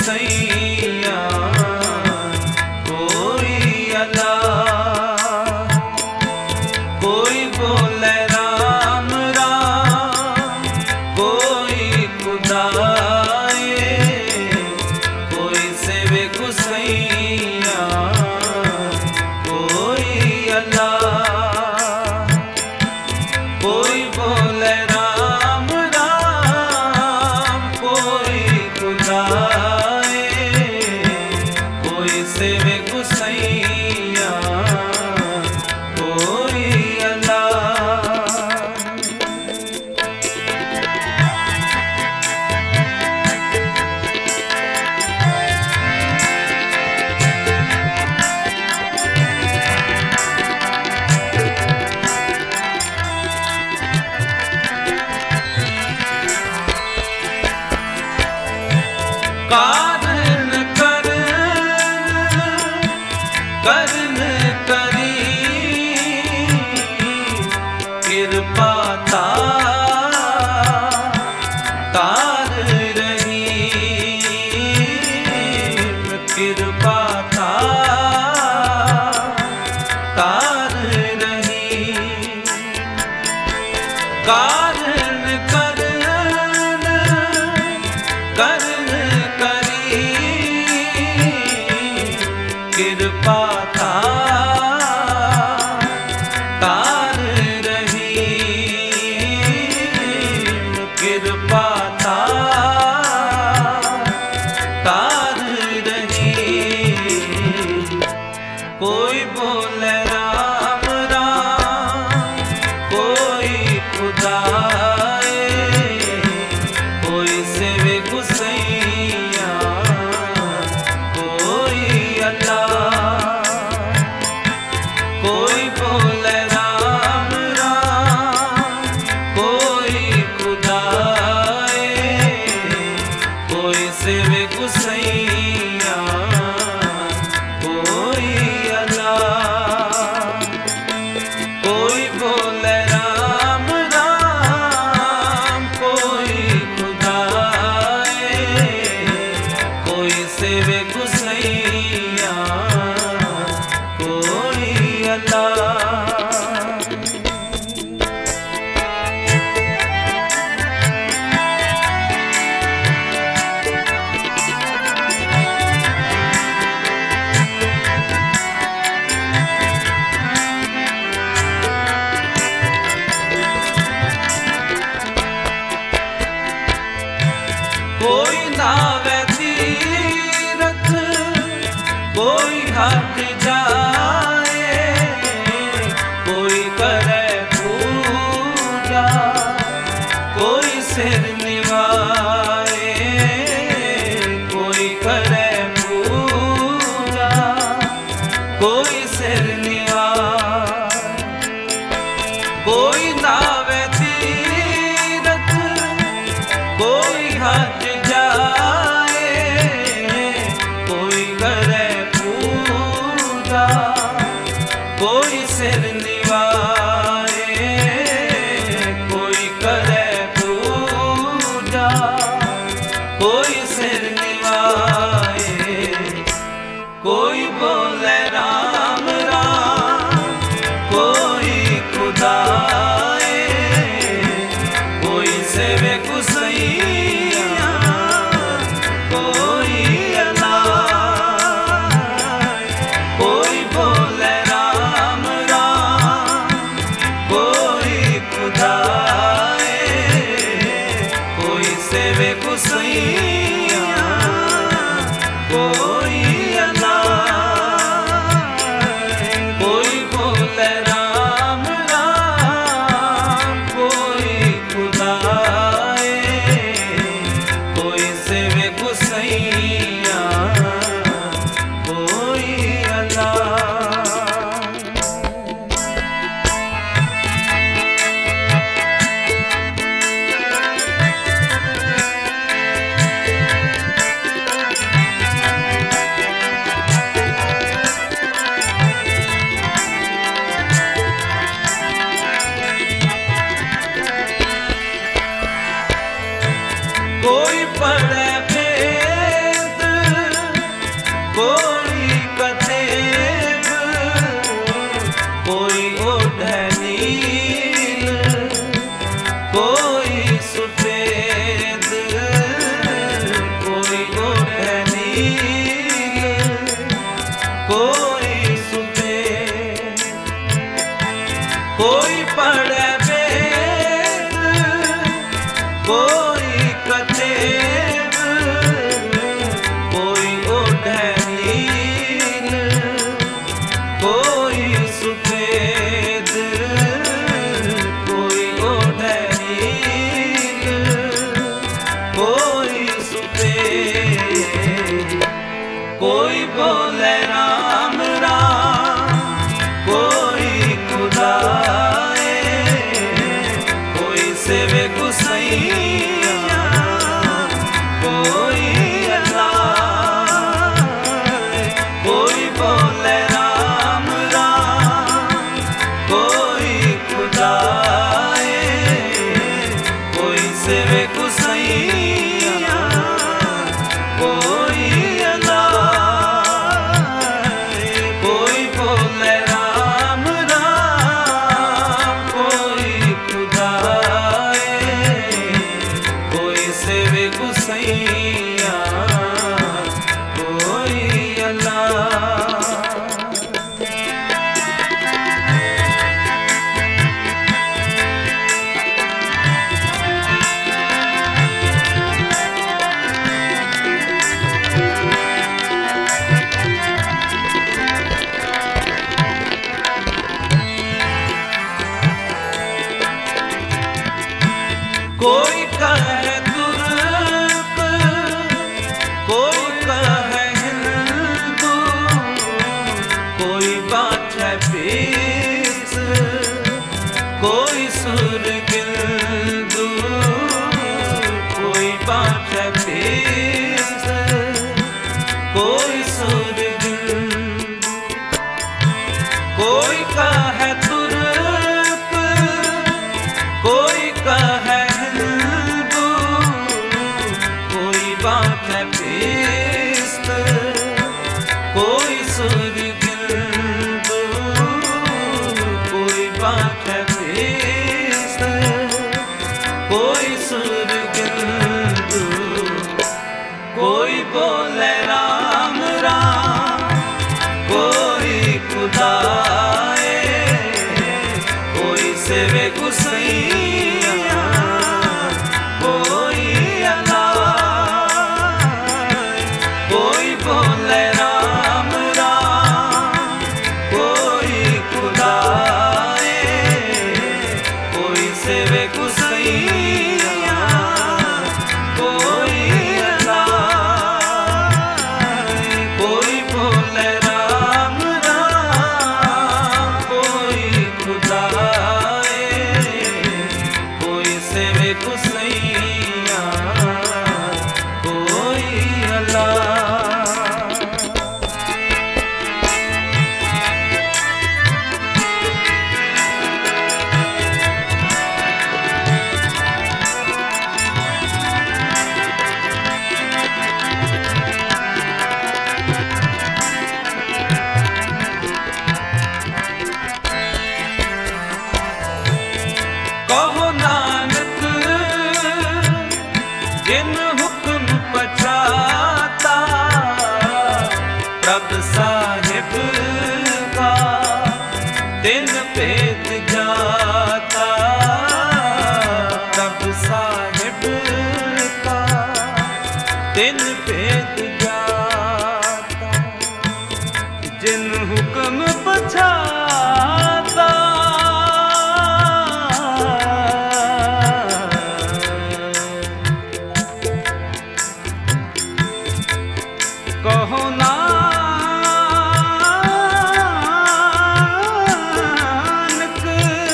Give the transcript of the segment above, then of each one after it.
गुसैया कोई अल्लाह, कोई बोले राम राम, कोई खुदाए, कोई सेवे गुसैया कोई अल्लाह, कोई बोले राम राम, कोई खुदाए, कोई सेवे गुसैया कोई अल्लाह। कारण करन करी कृपा तार रही, कृपा तार रही, कारण करन करी कृपा तार रही, कृपा तार रही, कोई बोले राम राम, कोई खुदाए, कोई सेवे गुसैया कोई अल्लाह, कोई बोले राम राम, कोई खुदाए, कोई सेवे गुसैया कोई अल्लाह, कोई बोले राम राम, कोई खुदाए, कोई सेवे गुसैया कोई अल्लाह। कोई नावे तीरथ, कोई घाट जाए, कोई करे पूजा, कोई सिर निवाए, कोई करे पूजा, कोई सिर निवाए, कोई नावे तीरथ, कोई घाट जाए, कोई करे पूजा, कोई सिर निवाए, कोई करे पूजा, कोई सिर निवाए, कोई बोले राम राम, कोई खुदाए, कोई सेवे गुसैया कोई अल्लाह, कोई बोले राम राम, कोई खुदाए, कोई सेवे गुसैया कोई अल्लाह, कोई बोले राम राम, कोई खुदाए, कोई सेवे गुसैया कोई अल्लाह। कोई पढ़े वेद, कोई कतेब, कोई ओढ़े नील, कोई सफेद, कोई ओढ़े नील, कोई सफेद। कोई बोले राम राम, कोई खुदाए, कोई सेवे गुसैया, कोई अल्लाह। कोई बोले राम राम, कोई खुदाए, कोई सेवे गुसैया, कोई कोई कहे तुर्क, कोई कहे हिंदू, कोई बात है पीस, कोई सुरगिंदू, कोई बात है पीस, कोई सुरगिंदू। कोई कहे तुर्क, कोई कहे बात है बेस्त, कोई सुरगिंदू, कोई बात है बेस्त, कोई सुरगिंदू। कोई बोले राम राम, कोई खुदाए, कोई सेवे गुसैया, कोई कोई बोले राम राम, कोई खुदाए, कोई सेवे गुसैया, कोई अल्लाह। कोई बोले राम राम, कोई खुदाए, कोई सेवे गुसैया, कोई अल्लाह। कहो नानक जिन हुक्म पछाता, प्रभ साहिब का दिन भेद जाता, प्रभ साहिब का दिन भेद जाता। जिन हुक्म पछाता, कहो नानक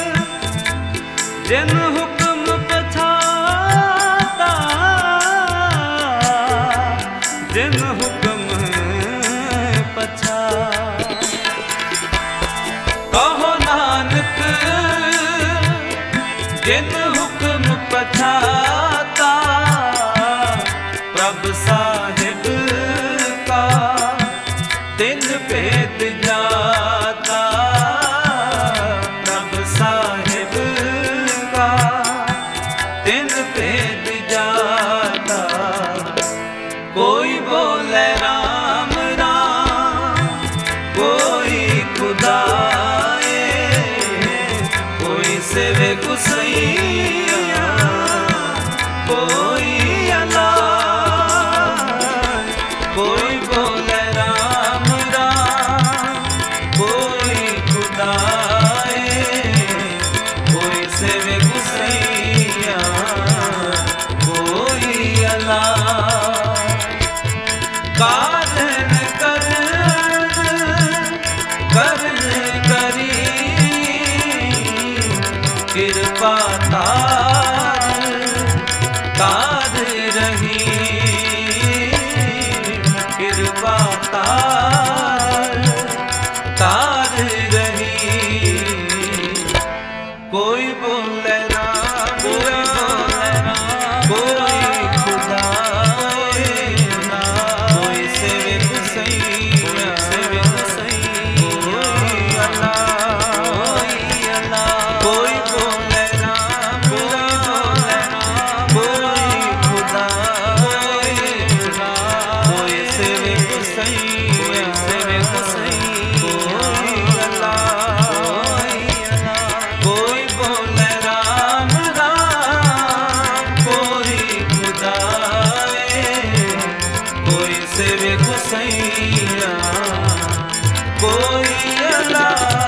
जिन हुक्म पछाता, जिन हुक्म पछाता। कहो नानक जिन हुक्म पछाता, प्रभ साहिब का दिन भेद जाता, प्रभ साहिब का दिन भेद जाता। कोई बोले राम राम, कोई खुदाए, कोई सेवे गुसैया, तार तार रही। कोई बोले राम राम, कोई खुदा ना, कोई सेवे गुसैया, कोई अल्लाह, कोई बोले राम राम, कोई खुदा ना, कोई सेवे गुसैया, कोई अल्लाह, कोई बोले राम राम, कोई खुदा, कोई सेवे गुसैया, कोई अल्लाह।